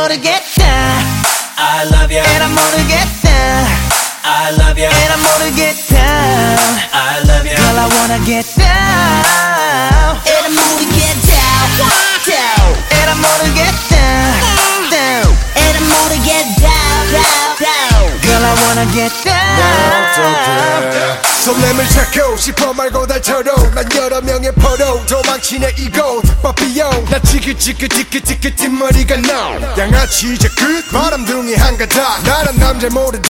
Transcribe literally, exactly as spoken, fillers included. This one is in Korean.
모르겠다 I love you and I 모르겠다 I love you and I 모르겠다 I love you Girl I wanna get down and I 모르겠다 down and I 모르겠다 down and I 모르겠다 down down Girl I wanna get down 설렘을 찾고 싶어 말고 달처럼 난 여러 명의 포로 도망치네 이곳 빠삐용 나 지긋지긋지긋지긋 뒷머리가 나 양아치 이제 끝 바람둥이 한가닥 나란 남자 모르듯